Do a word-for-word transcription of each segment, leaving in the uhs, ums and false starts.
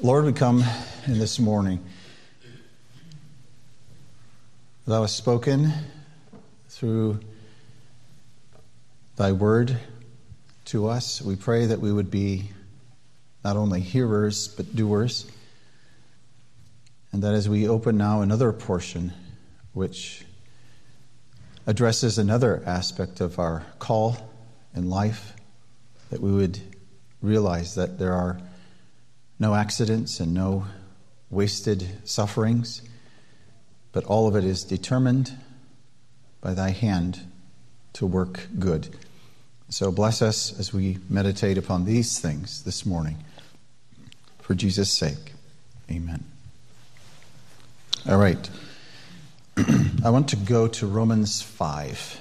Lord, we come in this morning. Thou hast spoken through thy word to us. We pray that we would be not only hearers, but doers. And that as we open now another portion, which addresses another aspect of our call in life, that we would realize that there are no accidents and no wasted sufferings, but all of it is determined by thy hand to work good. So bless us as we meditate upon these things this morning. For Jesus' sake, amen. All right. I want to go to Romans five.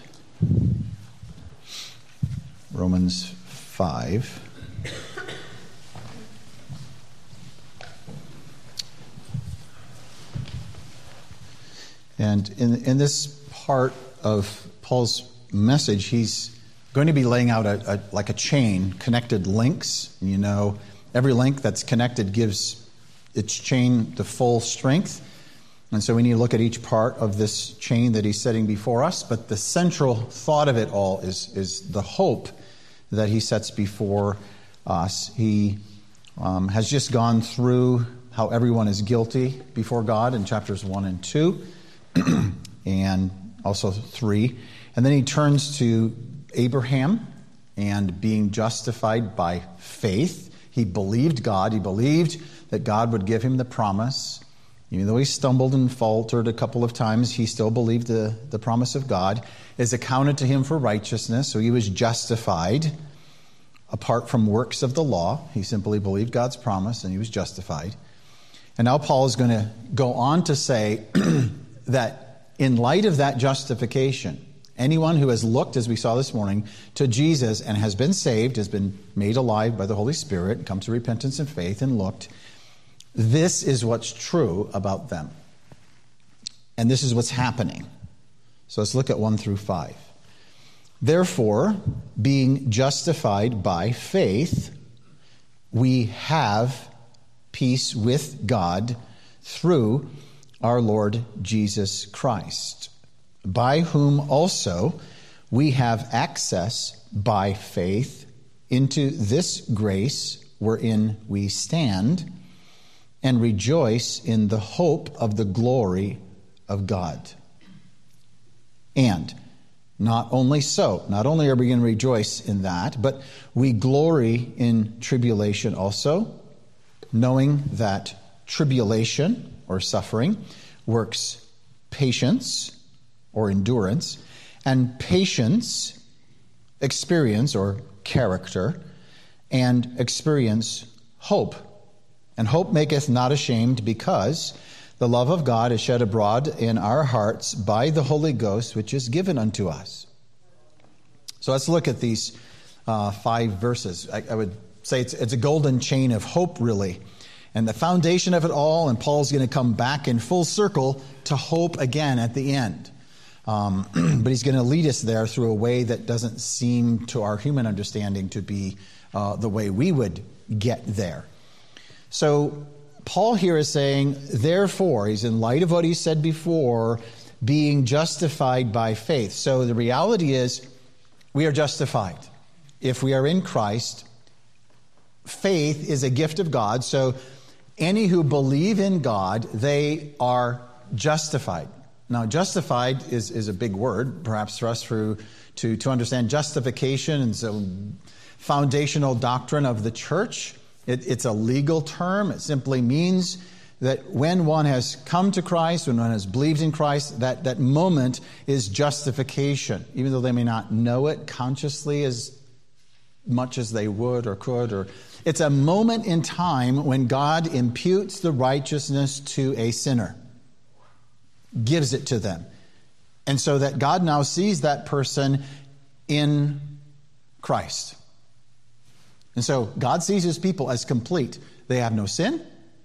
Romans five. And in, in this part of Paul's message, he's going to be laying out a, a like a chain, connected links. You know, every link that's connected gives its chain the full strength. And so we need to look at each part of this chain that he's setting before us. But the central thought of it all is, is the hope that he sets before us. He um, has just gone through how everyone is guilty before God in chapters one and two. and also three. And then he turns to Abraham and being justified by faith. He believed God. He believed that God would give him the promise. Even though he stumbled and faltered a couple of times, he still believed the, the promise of God is accounted to him for righteousness. So he was justified apart from works of the law. He simply believed God's promise and he was justified. And now Paul is going to go on to say that in light of that justification, anyone who has looked, as we saw this morning, to Jesus and has been saved, has been made alive by the Holy Spirit, come to repentance and faith and looked, this is what's true about them. And this is what's happening. So let's look at one through five. Therefore, being justified by faith, we have peace with God through our Lord Jesus Christ, by whom also we have access by faith into this grace wherein we stand, and rejoice in the hope of the glory of God. And not only so, not only are we going to rejoice in that, but we glory in tribulation also, knowing that tribulation or suffering works patience or endurance, and patience, experience or character, and experience hope. And hope maketh not ashamed, because the love of God is shed abroad in our hearts by the Holy Ghost, which is given unto us. So let's look at these uh, five verses. I, I would say it's, it's a golden chain of hope, really. And the foundation of it all, and Paul's going to come back in full circle to hope again at the end. Um, but he's going to lead us there through a way that doesn't seem to our human understanding to be uh, the way we would get there. So Paul here is saying, therefore, he's in light of what he said before, being justified by faith. So the reality is we are justified. If we are in Christ, faith is a gift of God. So any who believe in God, they are justified. Now, justified is, is a big word, perhaps for us through, to, to understand justification and so foundational doctrine of the church. It, it's a legal term. It simply means that when one has come to Christ, when one has believed in Christ, that, that moment is justification, even though they may not know it consciously as much as they would or could. Or it's a moment in time when God imputes the righteousness to a sinner, gives it to them. And so that God now sees that person in Christ. And so God sees his people as complete. They have no sin.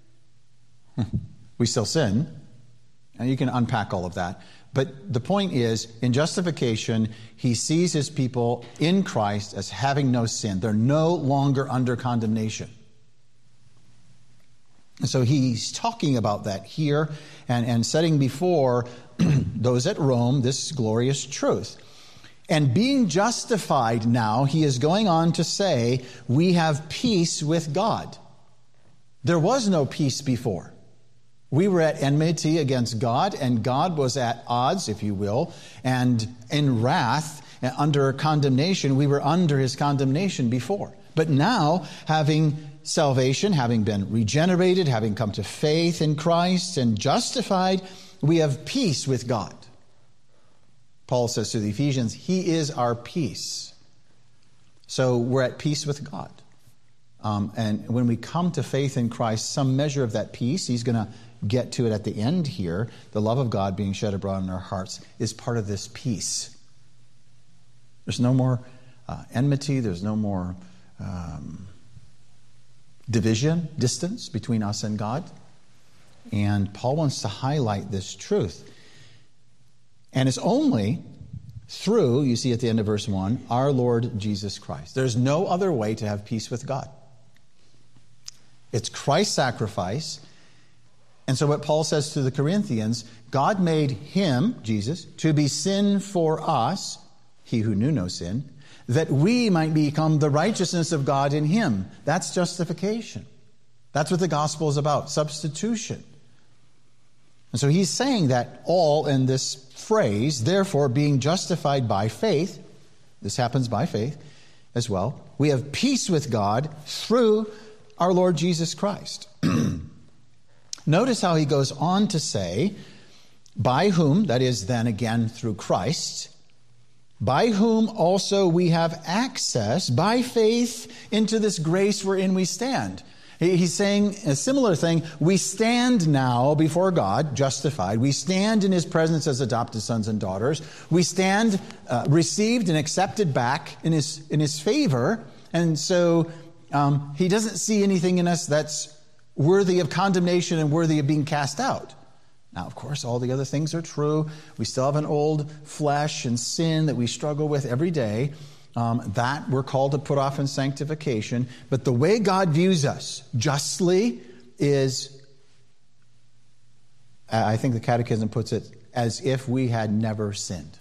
We still sin. And you can unpack all of that. But the point is, in justification, he sees his people in Christ as having no sin. They're no longer under condemnation. So he's talking about that here and, and setting before those at Rome this glorious truth. And being justified now, he is going on to say, we have peace with God. There was no peace before. We were at enmity against God, and God was at odds, if you will, and in wrath, and under condemnation. We were under his condemnation before. But now, having salvation, having been regenerated, having come to faith in Christ and justified, we have peace with God. Paul says to the Ephesians, he is our peace. So we're at peace with God. Um, and when we come to faith in Christ, some measure of that peace, he's going to get to it at the end here, the love of God being shed abroad in our hearts is part of this peace. There's no more uh, enmity. There's no more um, division, distance between us and God. And Paul wants to highlight this truth. And it's only through, you see at the end of verse one, our Lord Jesus Christ. There's no other way to have peace with God. It's Christ's sacrifice. And so what Paul says to the Corinthians, God made him, Jesus, to be sin for us, he who knew no sin, that we might become the righteousness of God in him. That's justification. That's what the gospel is about, substitution. And so he's saying that all in this phrase, therefore being justified by faith, this happens by faith as well, we have peace with God through our Lord Jesus Christ. Notice how he goes on to say, by whom, that is then again through Christ, by whom also we have access by faith into this grace wherein we stand. He's saying a similar thing. We stand now before God, justified. We stand in his presence as adopted sons and daughters. We stand uh, received and accepted back in his in his favor. And so um, he doesn't see anything in us that's worthy of condemnation and worthy of being cast out. Now, of course, all the other things are true. We still have an old flesh and sin that we struggle with every day. Um, that we're called to put off in sanctification. But the way God views us justly is, I think the Catechism puts it, as if we had never sinned.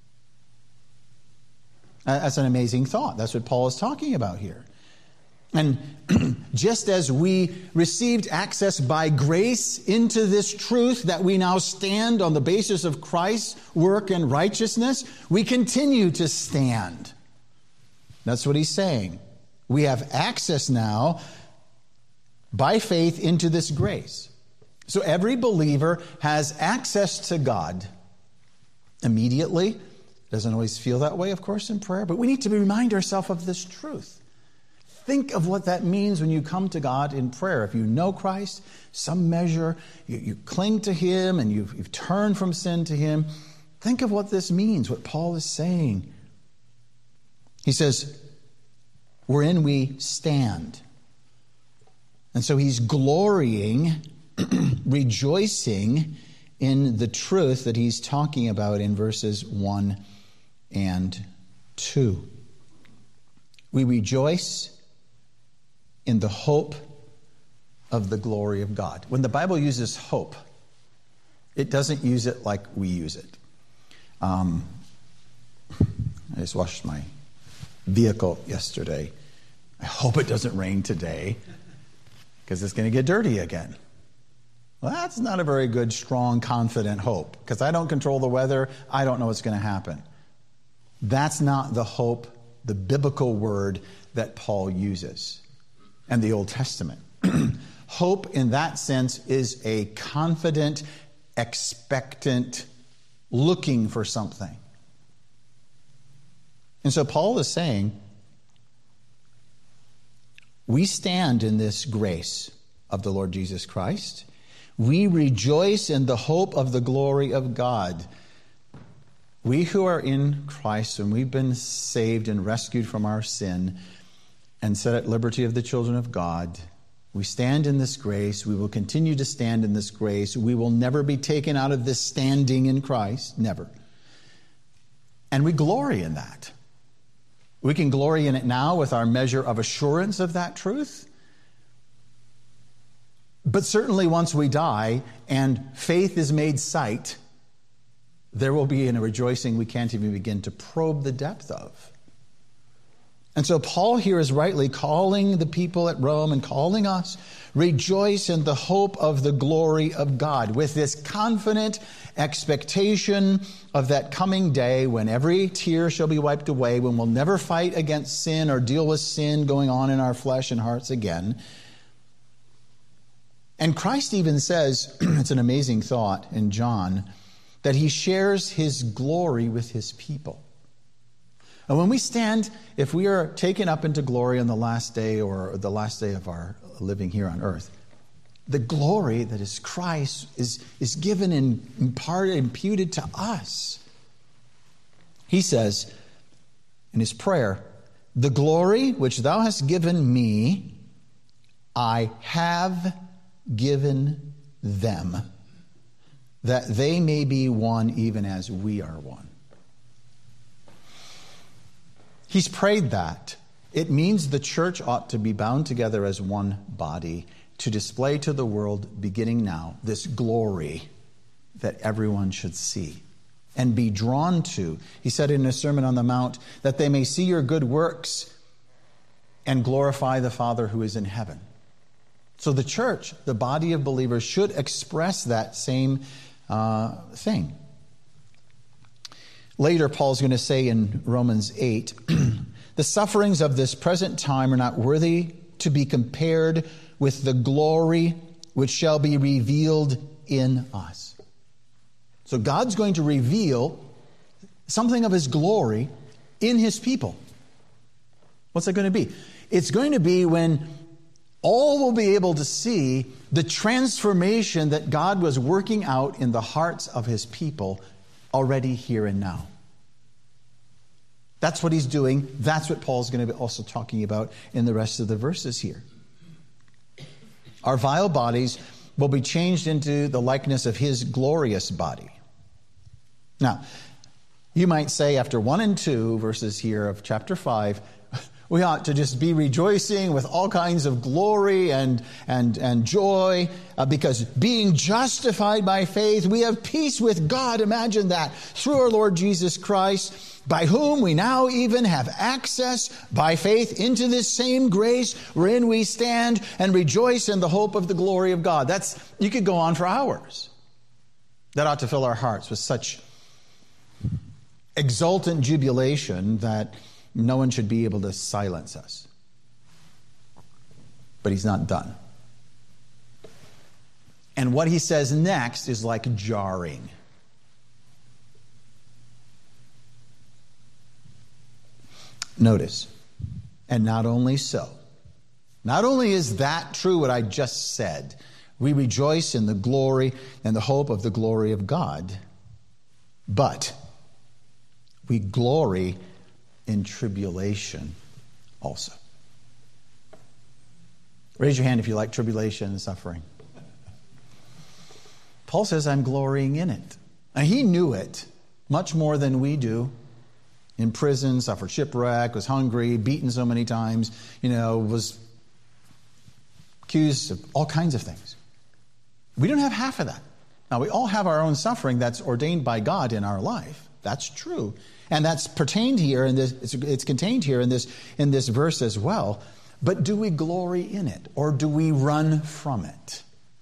That's an amazing thought. That's what Paul is talking about here. And just as we received access by grace into this truth that we now stand on the basis of Christ's work and righteousness, we continue to stand. That's what he's saying. We have access now by faith into this grace. So every believer has access to God immediately. Doesn't always feel that way, of course, in prayer, but we need to remind ourselves of this truth. Think of what that means when you come to God in prayer. If you know Christ, some measure, you, you cling to him and you've, you've turned from sin to him. Think of what this means, what Paul is saying. He says, wherein we stand. And so he's glorying, rejoicing in the truth that he's talking about in verses one and two. We rejoice in the hope of the glory of God. When the Bible uses hope, it doesn't use it like we use it. Um, I just washed my vehicle yesterday. I hope it doesn't rain today because it's going to get dirty again. Well, that's not a very good, strong, confident hope because I don't control the weather. I don't know what's going to happen. That's not the hope, the biblical word that Paul uses and the Old Testament. Hope in that sense is a confident, expectant, looking for something. And so Paul is saying, we stand in this grace of the Lord Jesus Christ. We rejoice in the hope of the glory of God. We who are in Christ, and we've been saved and rescued from our sin and set at liberty of the children of God, we stand in this grace. We will continue to stand in this grace. We will never be taken out of this standing in Christ. Never. And we glory in that. We can glory in it now with our measure of assurance of that truth. But certainly once we die and faith is made sight, there will be a rejoicing we can't even begin to probe the depth of. And so Paul here is rightly calling the people at Rome and calling us, rejoice in the hope of the glory of God, with this confident expectation of that coming day when every tear shall be wiped away, when we'll never fight against sin or deal with sin going on in our flesh and hearts again. And Christ even says, it's an amazing thought in John, that he shares his glory with his people. And when we stand, if we are taken up into glory on the last day or the last day of our living here on earth, the glory that is Christ is, is given and imparted, imputed to us. He says in his prayer, the glory which thou hast given me, I have given them, that they may be one even as we are one. He's prayed that. It means the church ought to be bound together as one body to display to the world, beginning now, this glory that everyone should see and be drawn to. He said in his Sermon on the Mount, that they may see your good works and glorify the Father who is in heaven. So the church, the body of believers, should express that same uh, thing. Later, Paul's going to say in Romans eight, the sufferings of this present time are not worthy to be compared with the glory which shall be revealed in us. So God's going to reveal something of his glory in his people. What's that going to be? It's going to be when all will be able to see the transformation that God was working out in the hearts of his people already here and now. That's what he's doing. That's what Paul's going to be also talking about in the rest of the verses here. Our vile bodies will be changed into the likeness of his glorious body. Now, you might say after one and two verses here of chapter five, we ought to just be rejoicing with all kinds of glory and and and joy uh, because being justified by faith, we have peace with God. Imagine that. Through our Lord Jesus Christ, by whom we now even have access by faith into this same grace wherein we stand and rejoice in the hope of the glory of God. That's, you could go on for hours. That ought to fill our hearts with such exultant jubilation that no one should be able to silence us. But he's not done. And what he says next is like jarring. Notice, and not only so, not only is that true what I just said, we rejoice in the glory and the hope of the glory of God, but we glory in tribulation also. Raise your hand if you like tribulation and suffering. Paul says, I'm glorying in it. And he knew it much more than we do. In prison, suffered shipwreck, was hungry, beaten so many times, you know, was accused of all kinds of things. We don't have half of that. Now, we all have our own suffering that's ordained by God in our life. That's true. And that's pertained here in this, it's, it's contained here in this, in this verse as well. But do we glory in it, or do we run from it?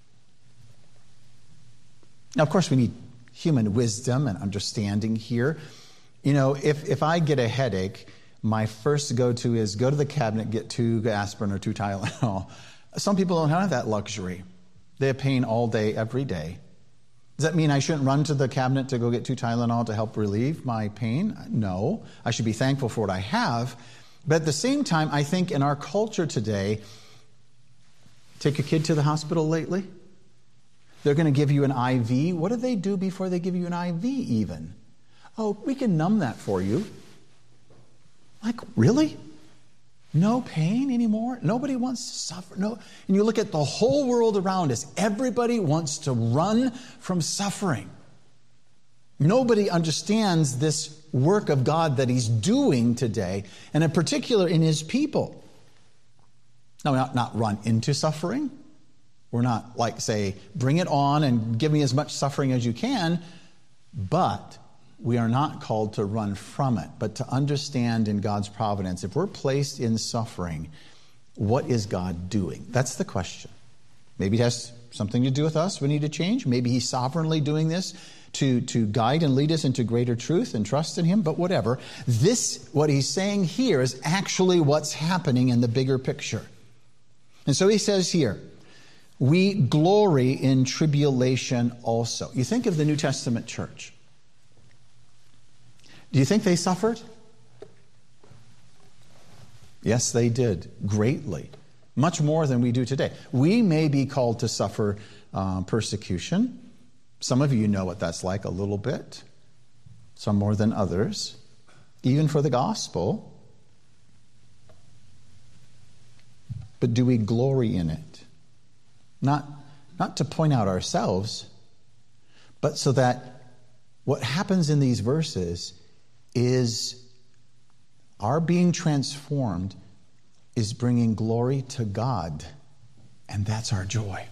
Now, of course, we need human wisdom and understanding here. You know, if, if I get a headache, my first go-to is go to the cabinet, get two aspirin or two Tylenol. Some people don't have that luxury. They have pain all day, every day. Does that mean I shouldn't run to the cabinet to go get two Tylenol to help relieve my pain? No. I should be thankful for what I have. But at the same time, I think in our culture today, take your kid to the hospital lately. They're going to give you an I V. What do they do before they give you an I V even? Oh, we can numb that for you. Like, really? No pain anymore? Nobody wants to suffer? No. And you look at the whole world around us. Everybody wants to run from suffering. Nobody understands this work of God that he's doing today, and in particular in his people. Now, not, not run into suffering. We're not like, say, bring it on and give me as much suffering as you can, but we are not called to run from it, but to understand in God's providence, if we're placed in suffering, what is God doing? That's the question. Maybe it has something to do with us. We need to change. Maybe he's sovereignly doing this to, to guide and lead us into greater truth and trust in him, but whatever. This, what he's saying here, is actually what's happening in the bigger picture. And so he says here, we glory in tribulation also. You think of the New Testament church. Do you think they suffered? Yes, they did, greatly. Much more than we do today. We may be called to suffer uh, persecution. Some of you know what that's like a little bit. Some more than others. Even for the gospel. But do we glory in it? Not, not to point out ourselves, but so that what happens in these verses is our being transformed is bringing glory to God, and that's our joy.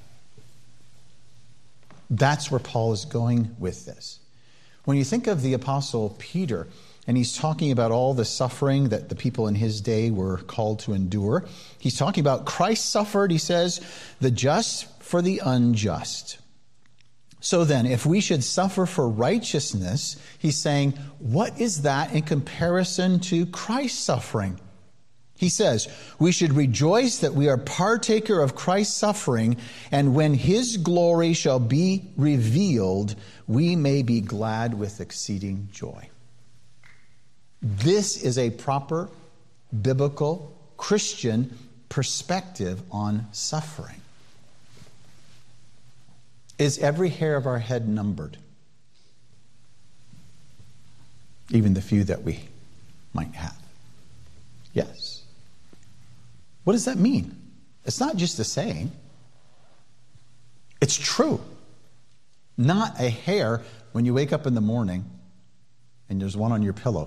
That's where Paul is going with this. When you think of the Apostle Peter, and he's talking about all the suffering that the people in his day were called to endure, he's talking about Christ suffered, he says, the just for the unjust. So then, if we should suffer for righteousness, he's saying, what is that in comparison to Christ's suffering? He says, we should rejoice that we are partaker of Christ's suffering, and when his glory shall be revealed, we may be glad with exceeding joy. This is a proper biblical Christian perspective on suffering. Is every hair of our head numbered? Even the few that we might have. Yes. What does that mean? It's not just a saying. It's true. Not a hair when you wake up in the morning and there's one on your pillow.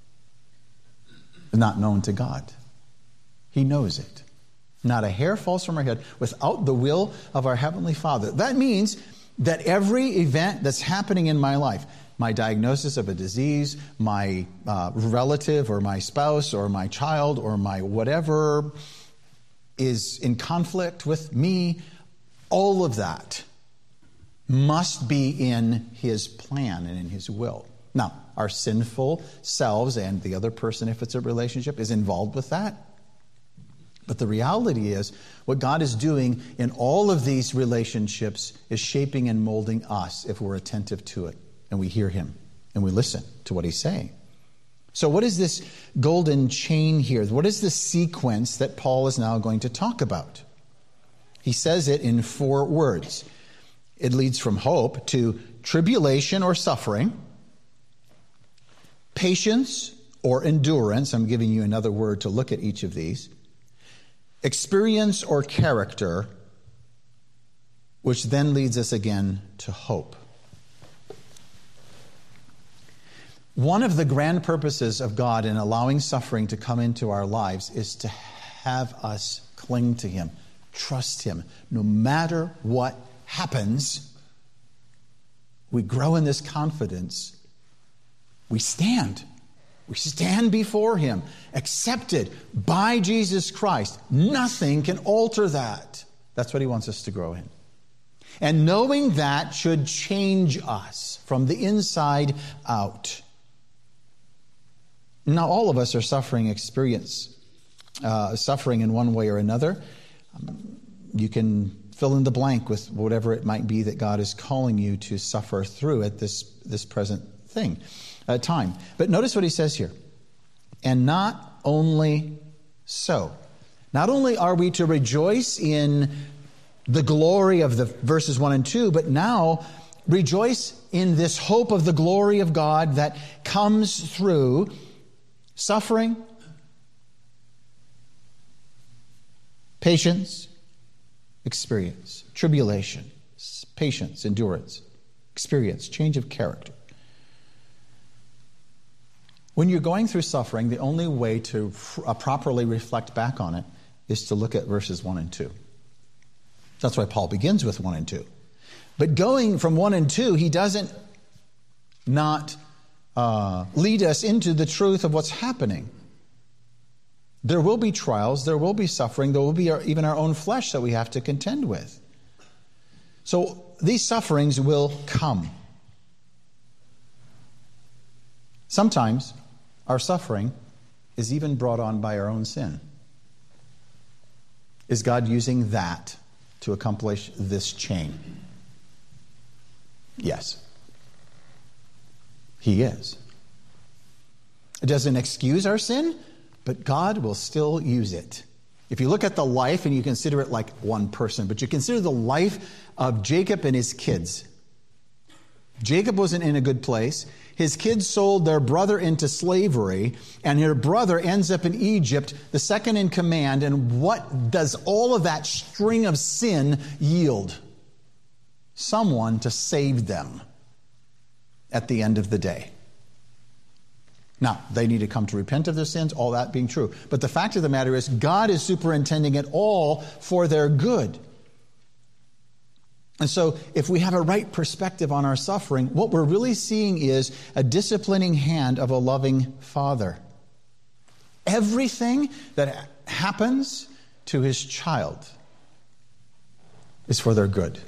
Not known to God. He knows it. Not a hair falls from our head without the will of our Heavenly Father. That means that every event that's happening in my life, my diagnosis of a disease, my uh, relative or my spouse or my child or my whatever is in conflict with me, all of that must be in his plan and in his will. Now, our sinful selves and the other person, if it's a relationship, is involved with that. But the reality is, what God is doing in all of these relationships is shaping and molding us if we're attentive to it and we hear him and we listen to what he's saying. So what is this golden chain here? What is the sequence that Paul is now going to talk about? He says it in four words. It leads from hope to tribulation or suffering, patience or endurance. I'm giving you another word to look at each of these. Experience or character, which then leads us again to hope. One of the grand purposes of God in allowing suffering to come into our lives is to have us cling to him, trust him. No matter what happens, we grow in this confidence. We stand. We stand before him, accepted by Jesus Christ. Nothing can alter that. That's what he wants us to grow in. And knowing that should change us from the inside out. Now, all of us are suffering experience, uh, suffering in one way or another. Um, you can fill in the blank with whatever it might be that God is calling you to suffer through at this, this present thing. Uh, time. But notice what he says here. And not only so. Not only are we to rejoice in the glory of the verses one and two, but now rejoice in this hope of the glory of God that comes through suffering, patience, experience, tribulation, patience, endurance, experience, change of character. When you're going through suffering, the only way to uh, properly reflect back on it is to look at verses one and two. That's why Paul begins with one and two. But going from one and two, he doesn't not uh, lead us into the truth of what's happening. There will be trials, there will be suffering, there will be our, even our own flesh that we have to contend with. So these sufferings will come. Sometimes our suffering is even brought on by our own sin. Is God using that to accomplish this chain? Yes. He is. It doesn't excuse our sin, but God will still use it. If you look at the life and you consider it like one person, but you consider the life of Jacob and his kids. Jacob wasn't in a good place. His kids sold their brother into slavery, and their brother ends up in Egypt, the second in command. And what does all of that string of sin yield? Someone to save them at the end of the day. Now, they need to come to repent of their sins, all that being true. But the fact of the matter is, God is superintending it all for their good. And so, if we have a right perspective on our suffering, what we're really seeing is a disciplining hand of a loving Father. Everything that happens to his child is for their good.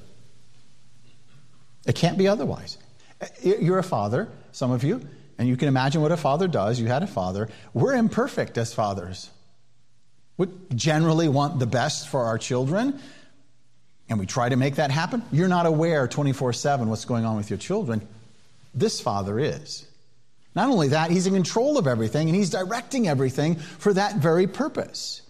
It can't be otherwise. You're a father, some of you, and you can imagine what a father does. You had a father. We're imperfect as fathers. We generally want the best for our children, and we try to make that happen. You're not aware twenty-four seven what's going on with your children. This father is. Not only that, he's in control of everything, and he's directing everything for that very purpose.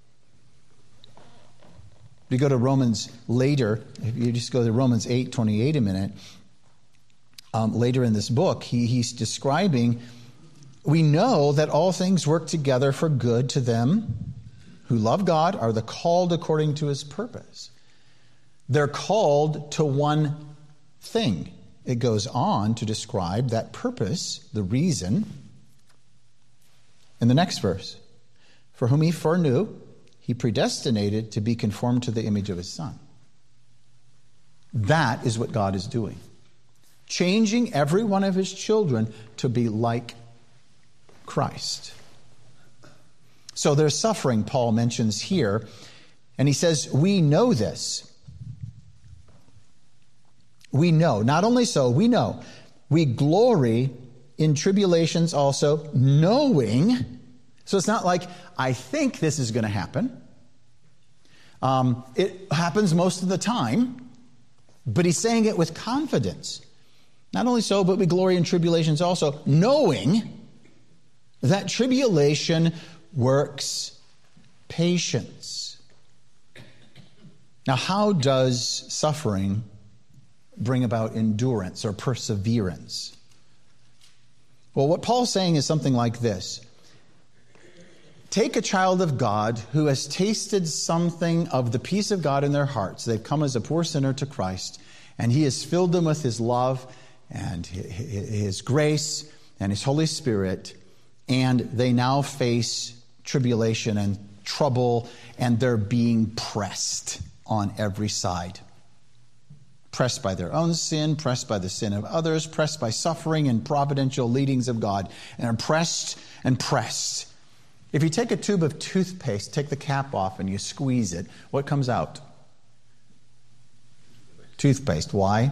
If you go to Romans later, if you just go to Romans eight twenty-eight a minute, um, later in this book, he, he's describing, we know that all things work together for good to them who love God, are the called according to his purpose. They're called to one thing. It goes on to describe that purpose, the reason, in the next verse. For whom he foreknew, he predestinated to be conformed to the image of his Son. That is what God is doing. Changing every one of his children to be like Christ. So there's suffering, Paul mentions here. And he says, we know this. We know. Not only so, we know. We glory in tribulations also, knowing. So it's not like, I think this is going to happen. Um, it happens most of the time. But he's saying it with confidence. Not only so, but we glory in tribulations also, knowing that tribulation works patience. Now, how does suffering bring about endurance or perseverance? Well, what Paul's saying is something like this. Take a child of God who has tasted something of the peace of God in their hearts. They've come as a poor sinner to Christ, and he has filled them with his love and his grace and his Holy Spirit, and they now face tribulation and trouble, and they're being pressed on every side. Pressed by their own sin, pressed by the sin of others, pressed by suffering and providential leadings of God, and are pressed and pressed. If you take a tube of toothpaste, take the cap off, and you squeeze it, what comes out? Toothpaste. Why?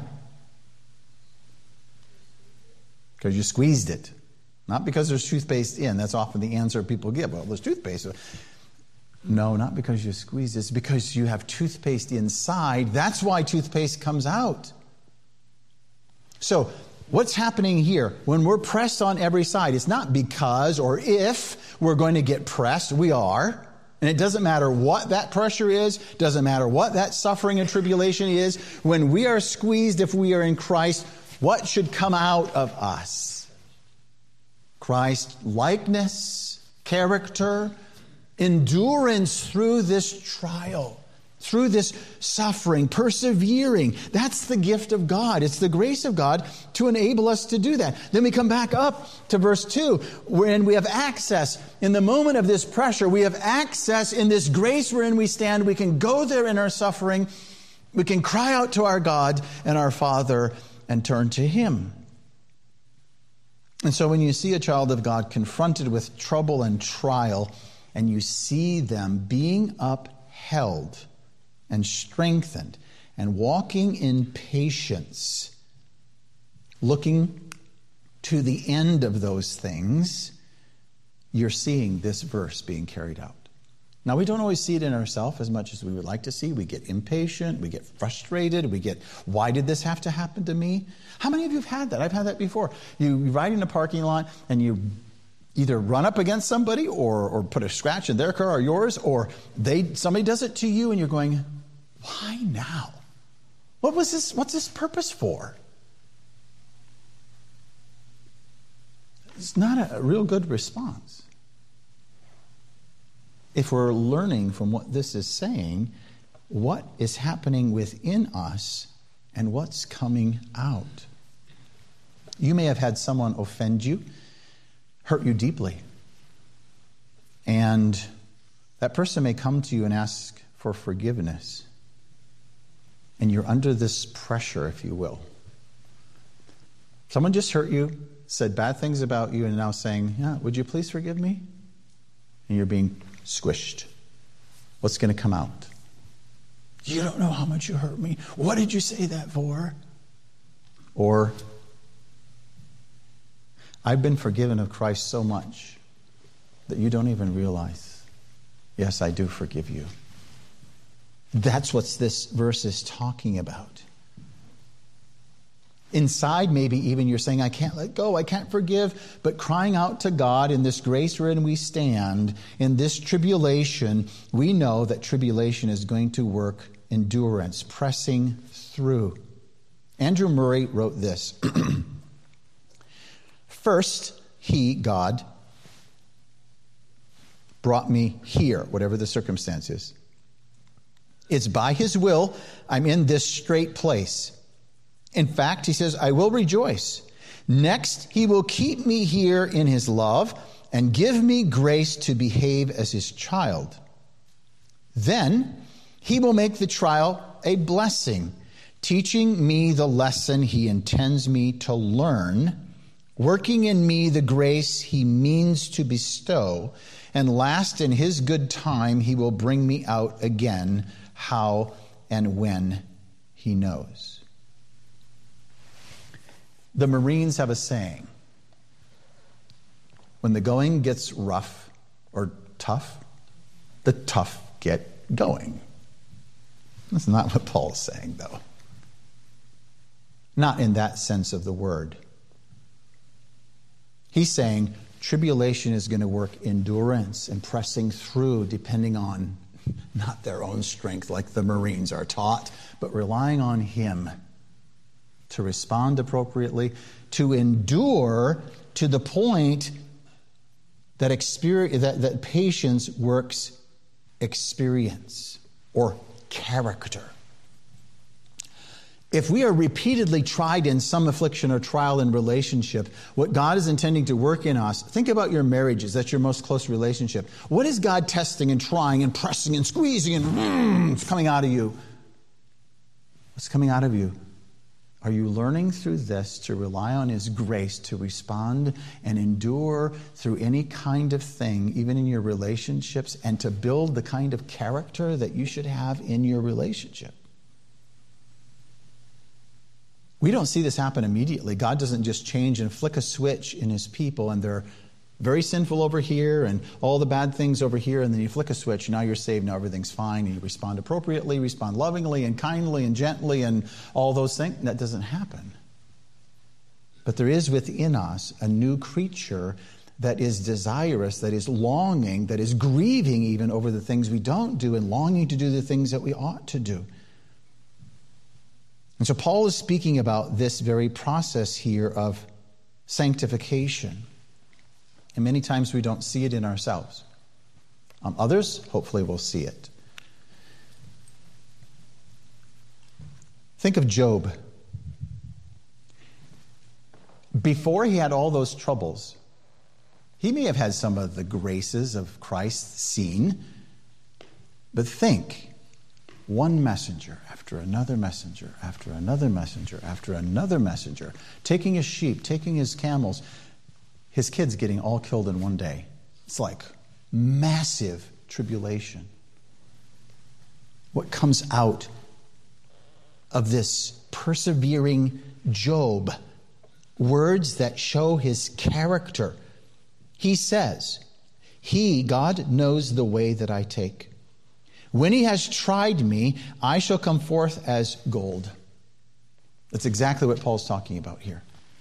Because you squeezed it. Not because there's toothpaste in. That's often the answer people give. Well, there's toothpaste. No, not because you squeezed it. It's because you have toothpaste inside. That's why toothpaste comes out. So, what's happening here? When we're pressed on every side, it's not because or if we're going to get pressed. We are. And it doesn't matter what that pressure is. Doesn't matter what that suffering and tribulation is. When we are squeezed, if we are in Christ, what should come out of us? Christ likeness, character, endurance through this trial, through this suffering, persevering. That's the gift of God. It's the grace of God to enable us to do that. Then we come back up to verse two, wherein we have access. In the moment of this pressure, we have access in this grace wherein we stand. We can go there in our suffering, We can cry out to our God and our Father and turn to Him. And so when you see a child of God confronted with trouble and trial, and you see them being upheld and strengthened and walking in patience, looking to the end of those things, you're seeing this verse being carried out. Now, we don't always see it in ourselves as much as we would like to see. We get impatient. We get frustrated. We get, why did this have to happen to me? How many of you have had that? I've had that before. You ride in a parking lot and you either run up against somebody or, or put a scratch in their car or yours, or they somebody does it to you and you're going, why now? What was this? What's this purpose for? It's not a, a real good response. If we're learning from what this is saying, what is happening within us and what's coming out. You may have had someone offend you, hurt you deeply. And that person may come to you and ask for forgiveness. And you're under this pressure, if you will. Someone just hurt you, said bad things about you, and now saying, yeah, would you please forgive me? And you're being squished. What's going to come out? You don't know how much you hurt me. What did you say that for? Or, I've been forgiven of Christ so much that you don't even realize. Yes, I do forgive you. That's what this verse is talking about. Inside, maybe even you're saying, I can't let go, I can't forgive, but crying out to God in this grace wherein we stand, in this tribulation, we know that tribulation is going to work endurance, pressing through. Andrew Murray wrote this. First, He, God, brought me here, whatever the circumstance is. It's by His will I'm in this straight place. In fact, he says, I will rejoice. Next, He will keep me here in His love and give me grace to behave as His child. Then, He will make the trial a blessing, teaching me the lesson He intends me to learn, working in me the grace He means to bestow, and last, in His good time, He will bring me out again, how and when He knows. The Marines have a saying. When the going gets rough or tough, the tough get going. That's not what Paul's saying, though. Not in that sense of the word. He's saying tribulation is going to work endurance and pressing through, depending on not their own strength like the Marines are taught, but relying on Him to respond appropriately, to endure to the point that, experience, that, that patience works experience or character. If we are repeatedly tried in some affliction or trial in relationship, what God is intending to work in us, think about your marriages, that's your most close relationship. What is God testing and trying and pressing and squeezing and mm, it's coming out of you? What's coming out of you? Are you learning through this to rely on His grace to respond and endure through any kind of thing, even in your relationships, and to build the kind of character that you should have in your relationship? We don't see this happen immediately. God doesn't just change and flick a switch in His people and they're very sinful over here and all the bad things over here, and then you flick a switch, now you're saved, now everything's fine, and you respond appropriately, respond lovingly and kindly and gently and all those things. That doesn't happen. But there is within us a new creature that is desirous, that is longing, that is grieving even over the things we don't do and longing to do the things that we ought to do. And so Paul is speaking about this very process here of sanctification. And many times we don't see it in ourselves. Um, others, hopefully, will see it. Think of Job. Before he had all those troubles, he may have had some of the graces of Christ seen. But think, one messenger after another messenger after another messenger after another messenger, taking his sheep, taking his camels, his kids getting all killed in one day. It's like massive tribulation. What comes out of this persevering Job? Words that show his character. He says, He, God, knows the way that I take. When he has tried me, I shall come forth as gold. That's exactly what Paul's talking about here.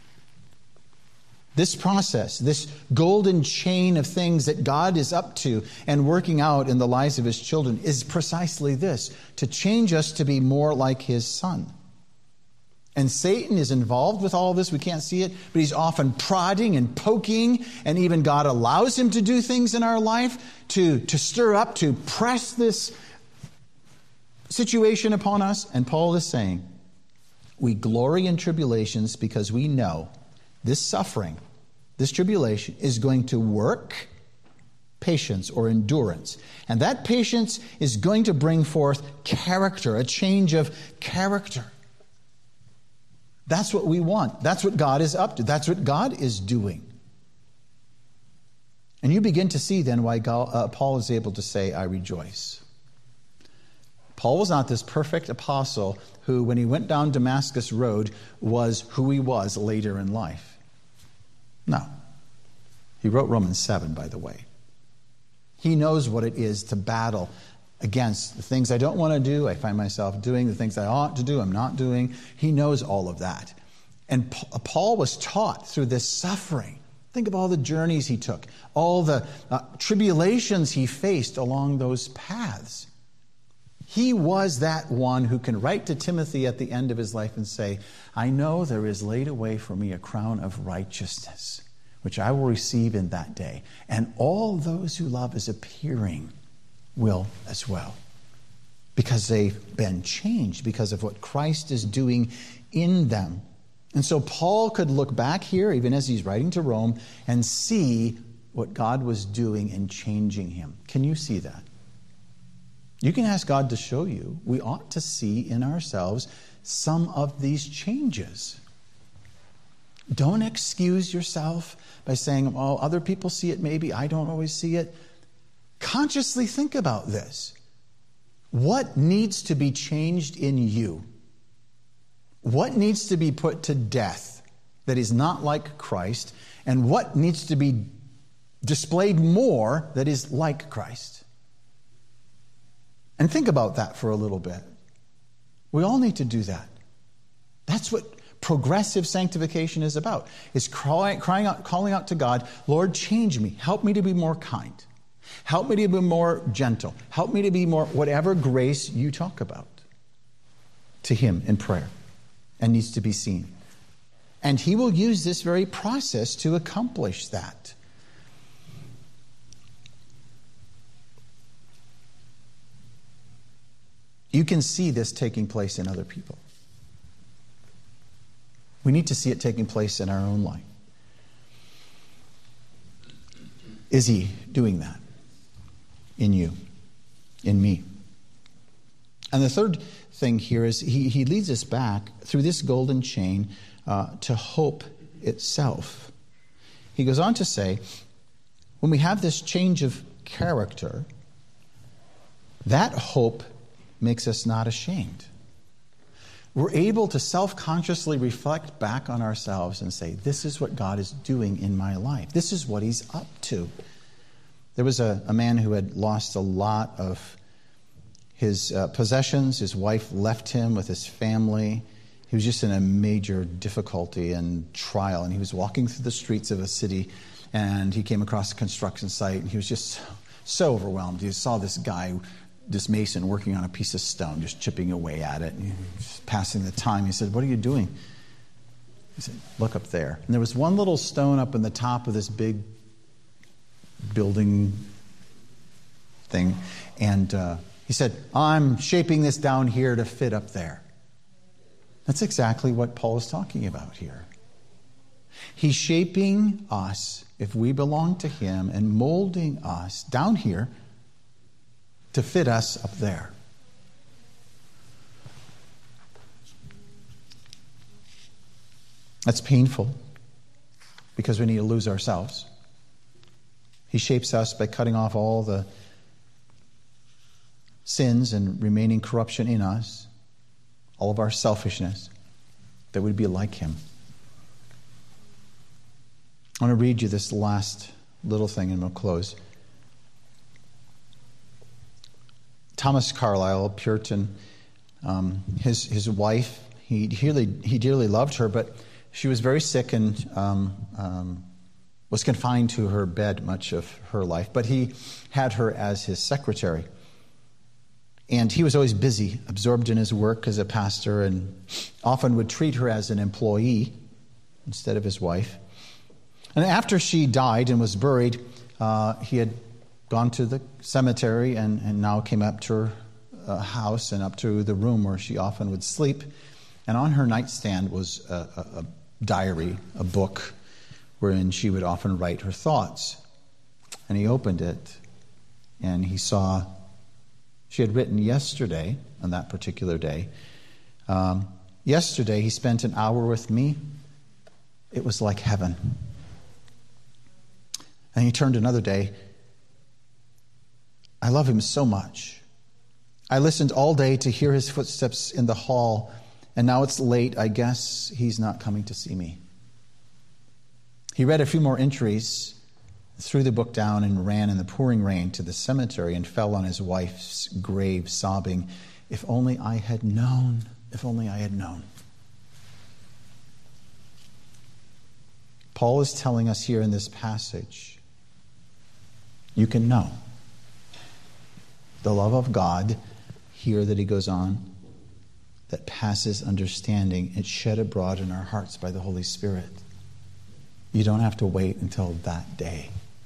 This process, this golden chain of things that God is up to and working out in the lives of his children is precisely this, to change us to be more like his Son. And Satan is involved with all this. We can't see it, but he's often prodding and poking, and even God allows him to do things in our life to, to stir up, to press this situation upon us. And Paul is saying, we glory in tribulations because we know this suffering, this tribulation is going to work patience or endurance. And that patience is going to bring forth character, a change of character. That's what we want. That's what God is up to. That's what God is doing. And you begin to see then why God, uh, Paul is able to say, I rejoice. Paul was not this perfect apostle who, when he went down Damascus Road, was who he was later in life. No. He wrote Romans seven, by the way. He knows what it is to battle against the things I don't want to do, I find myself doing. The things I ought to do, I'm not doing. He knows all of that. And Paul was taught through this suffering. Think of all the journeys he took, all the uh, tribulations he faced along those paths. He was that one who can write to Timothy at the end of his life and say, I know there is laid away for me a crown of righteousness, which I will receive in that day. And all those who love is appearing will as well. Because they've been changed because of what Christ is doing in them. And so Paul could look back here, even as he's writing to Rome, and see what God was doing and changing him. Can you see that? You can ask God to show you. We ought to see in ourselves some of these changes. Don't excuse yourself by saying, oh, other people see it, maybe I don't always see it. Consciously think about this. What needs to be changed in you? What needs to be put to death that is not like Christ? And what needs to be displayed more that is like Christ? And think about that for a little bit. We all need to do that. That's what progressive sanctification is about. It's crying, crying out, calling out to God, Lord, change me. Help me to be more kind. Help me to be more gentle. Help me to be more, whatever grace you talk about, to him in prayer and needs to be seen. And he will use this very process to accomplish that. You can see this taking place in other people. We need to see it taking place in our own life. Is he doing that in you, in me? And the third thing here is he, he leads us back through this golden chain uh, to hope itself. He goes on to say, when we have this change of character, that hope makes us not ashamed. We're able to self-consciously reflect back on ourselves and say, this is what God is doing in my life. This is what he's up to. There was a, a man who had lost a lot of his uh, possessions. His wife left him with his family. He was just in a major difficulty and trial. And he was walking through the streets of a city, and he came across a construction site, and he was just so, so overwhelmed. He saw this guy, this mason, working on a piece of stone, just chipping away at it, and just passing the time. He said, what are you doing? He said, look up there. And there was one little stone up in the top of this big building thing. And uh, he said, I'm shaping this down here to fit up there. That's exactly what Paul is talking about here. He's shaping us, if we belong to him, and molding us down here to fit us up there. That's painful because we need to lose ourselves. He shapes us by cutting off all the sins and remaining corruption in us, all of our selfishness, that we'd be like him. I want to read you this last little thing and we'll close. Thomas Carlyle, Puritan, um, his his wife, he dearly, he dearly loved her, but she was very sick and um, um, was confined to her bed much of her life. But he had her as his secretary. And he was always busy, absorbed in his work as a pastor, and often would treat her as an employee instead of his wife. And after she died and was buried, uh, he had gone to the cemetery and, and now came up to her uh, house and up to the room where she often would sleep. And on her nightstand was a, a, a diary, a book, wherein she would often write her thoughts. And he opened it, and he saw she had written yesterday, on that particular day, um, yesterday he spent an hour with me. It was like heaven. And he turned another day. I love him so much. I listened all day to hear his footsteps in the hall, and now it's late. I guess he's not coming to see me. He read a few more entries, threw the book down, and ran in the pouring rain to the cemetery and fell on his wife's grave, sobbing, "If only I had known, if only I had known." Paul is telling us here in this passage, you can know the love of God, here that he goes on, that passes understanding. It's shed abroad in our hearts by the Holy Spirit. You don't have to wait until that day.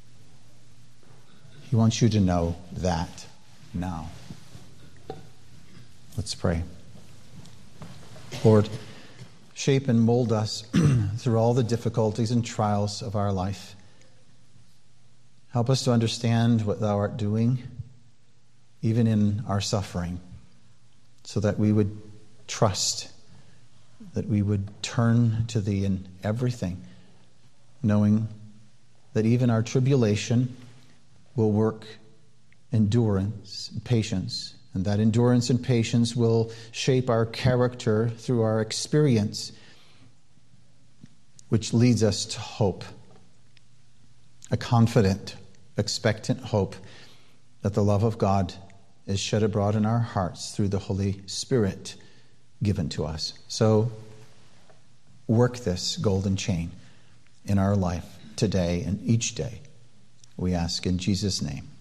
He wants you to know that now. Let's pray. Lord, shape and mold us through all the difficulties and trials of our life. Help us to understand what thou art doing, even in our suffering, so that we would trust, that we would turn to thee in everything, knowing that even our tribulation will work endurance and patience, and that endurance and patience will shape our character through our experience, which leads us to hope, a confident, expectant hope that the love of God is shed abroad in our hearts through the Holy Spirit given to us. So work this golden chain in our life today and each day, we ask in Jesus' name.